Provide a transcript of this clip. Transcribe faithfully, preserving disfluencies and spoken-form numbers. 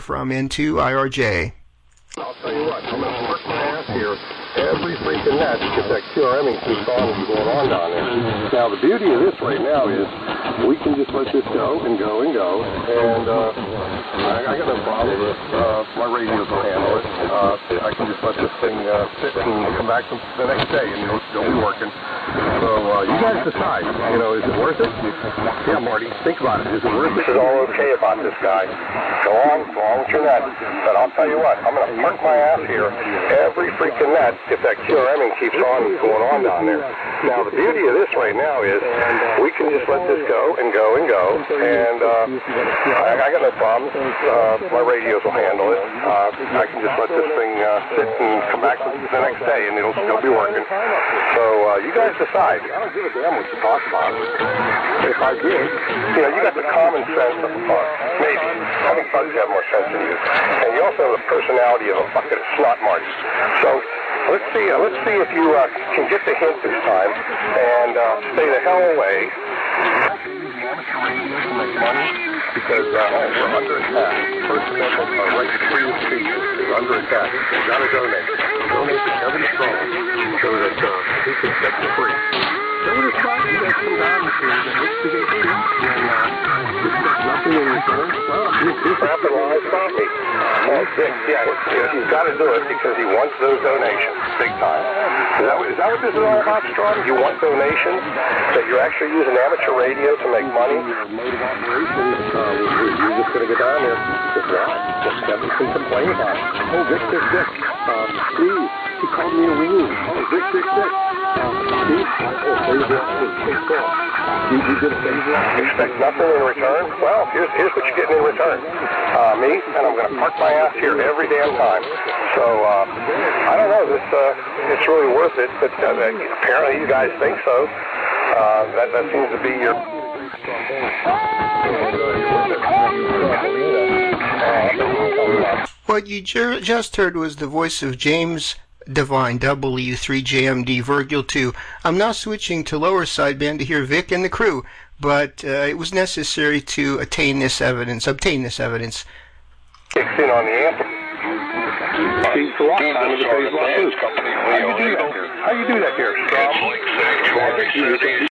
from N two I R J. I'll tell you what, I'm going to park my ass here every freaking night because that Q R M keeps on and going on down there. Now, the beauty of this right now is we can just let this go and go and go, and uh, I, I got no problem with it. Uh, my radios will handle it. Uh, I can just let this thing uh, sit and come back the next day, and it'll still be working. So uh, you guys decide, you know, is it worth it? Yeah, Marty, think about it. Is it worth it? This is all okay about this guy. Go on, go on with your net. But I'll tell you what, I'm going to park my ass here every freaking net if that Q R M keeps on going on down there. Now, the beauty of this right now is we can just let this go and go and go, and uh, I, I got no problems. Uh, my radios will handle it. Uh, I can just let this thing uh, sit and come back the next day, and it'll still be working. So uh, you guys decide. I don't give a damn what you talk about. If I did, you know, you got the common sense of a bug. Maybe. I think bugs have more sense than you. And you also have the personality of a bucket of snot marks. So let's see. Uh, let's see if you uh, can get the hint this time and uh, stay the hell away. Because uh, oh, we're under attack. First Amendment uh, right to freedom of speech is under attack. We've got to donate. Donate to Kevin Strong so that uh, he can set you free. So what is fun? You guys come down here and investigate speech and uh, there's nothing in return. Well, this is authorized coffee. Well, yeah, he's got to do it because he wants those donations, big time. Is that, is that what this is all about, Strong? You want donations? That you're actually using amateur radio to make money? Mode of operation, uh, you're just going to go down there. Just why? Just Kevin can complain about it. Oh, Vic, Vic, Vic. Um, Steve, he called me a weenie. Oh, Vic, Vic, Vic. Um, Steve, oh, favor, take off. You, you did a favor. Expect nothing in return? Well, here's, here's what you're getting in return. Uh, me, and I'm going to park my ass here every damn time. So, uh, I don't know, this, uh, it's really worth it, but uh, apparently you guys think so. Uh, that, that seems to be your... What you ju just heard was the voice of James Devine, W three J M D Virgil two. I'm now switching to lower sideband to hear Vic and the crew, but uh, it was necessary to attain this evidence, obtain this evidence. Kicks in on the anthem. Keeps the lock time of the phase lock loose. How you do that here? How you do that here, Strom?